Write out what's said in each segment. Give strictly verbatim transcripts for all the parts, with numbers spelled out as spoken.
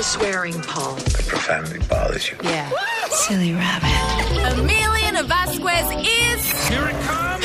the swearing, Paul? The profanity bothers you. Yeah. Silly rabbit. Amelia Vasquez is... Here it comes!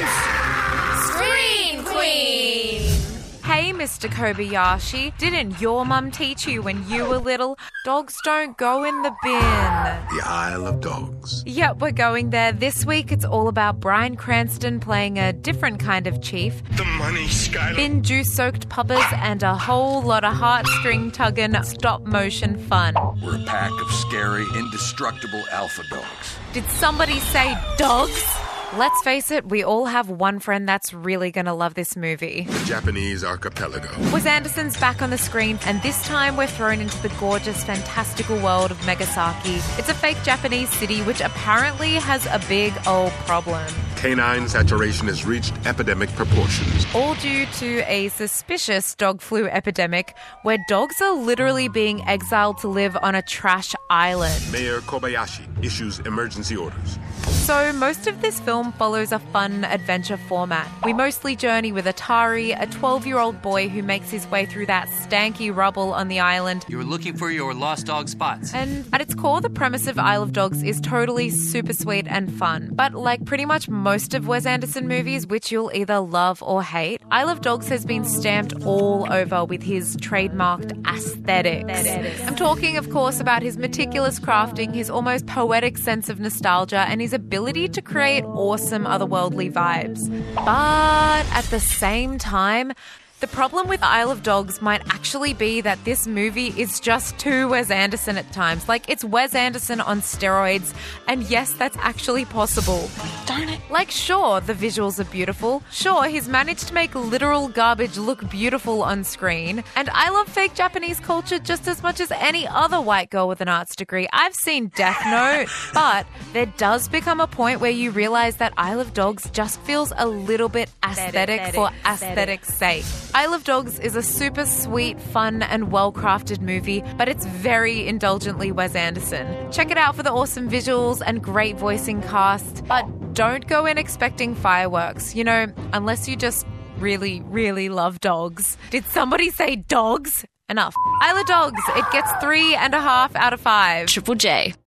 Screen Queen! Hey, Mister Kobayashi, didn't your mum teach you when you were little? Dogs don't go in the bin. The Isle of Dogs. Yep, we're going there. This week it's all about Bryan Cranston playing a different kind of chief, The money, Skylar. bin juice-soaked puppers, and a whole lot of heartstring-tugging stop-motion fun. We're a pack of scary, indestructible alpha dogs. Did somebody say dogs? Let's face it, we all have one friend that's really going to love this movie. The Japanese archipelago. Wes Anderson's back on the screen, and this time we're thrown into the gorgeous, fantastical world of Megasaki. It's a fake Japanese city which apparently has a big old problem. Canine saturation has reached epidemic proportions. All due to a suspicious dog flu epidemic where dogs are literally being exiled to live on a trash island. Mayor Kobayashi issues emergency orders. So most of this film follows a fun adventure format. We mostly journey with Atari, a twelve-year-old boy who makes his way through that stanky rubble on the island. You were looking for your lost dog spots. And at its core, the premise of Isle of Dogs is totally super sweet and fun. But like pretty much most of Wes Anderson movies, which you'll either love or hate, Isle of Dogs has been stamped all over with his trademarked aesthetics. aesthetics. I'm talking, of course, about his meticulous crafting, his almost poetic sense of nostalgia, and his ability to create awesome otherworldly vibes. But at the same time, the problem with Isle of Dogs might actually be that this movie is just too Wes Anderson at times. Like, it's Wes Anderson on steroids, and yes, that's actually possible. Darn it. Like, sure, the visuals are beautiful. Sure, he's managed to make literal garbage look beautiful on screen. And I love fake Japanese culture just as much as any other white girl with an arts degree. I've seen Death Note, but there does become a point where you realize that Isle of Dogs just feels a little bit aesthetic, aesthetic for aesthetic's sake. Isle of Dogs is a super sweet, fun, and well-crafted movie, but it's very indulgently Wes Anderson. Check it out for the awesome visuals and great voicing cast, but don't go in expecting fireworks, you know, unless you just really, really love dogs. Did somebody say dogs? Enough. Isle of Dogs, it gets three and a half out of five. Triple J.